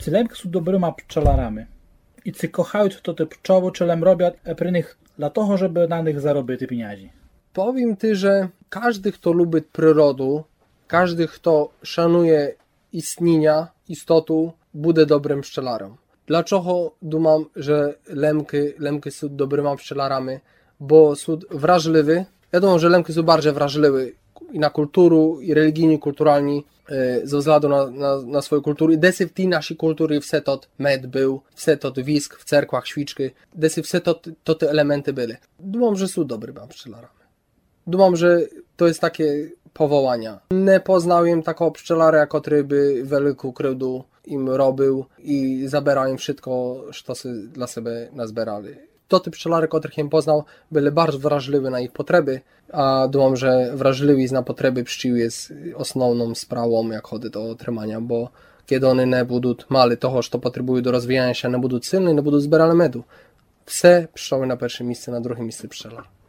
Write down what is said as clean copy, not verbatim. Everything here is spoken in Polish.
Ці лемки су добрими пчеларами. І ці кохають хто те пчоły, чи лем роблять при них dla того, żeby na nich zarobić pieniądze. Powiem Ty, że każdy, kto lubi przyrodę, każdy, kto szanuje istnienia, istotu, bude dobrym pszczelarem. Dlaczego думam, że lemki są dobrymi pszczelarami? Bo są wrażliwi. Ja думam, że lemki są bardziej wrażliwe i na kulturę, i religijnie, kulturalnie, ze względu na swoją kulturę. I desy w tej naszej kultury wse tot med był, wse tot wisk w cerkłach, świczki, desy wse to te elementy były. Думam, że są dobrymi pszczelarami. Думam, że to jest takie powołania. Nie poznałem takiego pszczelara, który by wielką krzywdę im robił i zabierał im wszystko, co dla siebie nazbierali. To te pszczelary, których im poznał, byli bardzo wrażliwi na ich potrzeby, a думam, że wrażliwość na potrzeby pszczół jest основną sprawą, jak chodzi do trzymania, bo kiedy one nie będą mali toho, co potrzebują do rozwijania się, nie będą silne, nie będą zbierali medu. Wse pszczoły na pierwszym miejscu, na drugim miejscu pszczelar.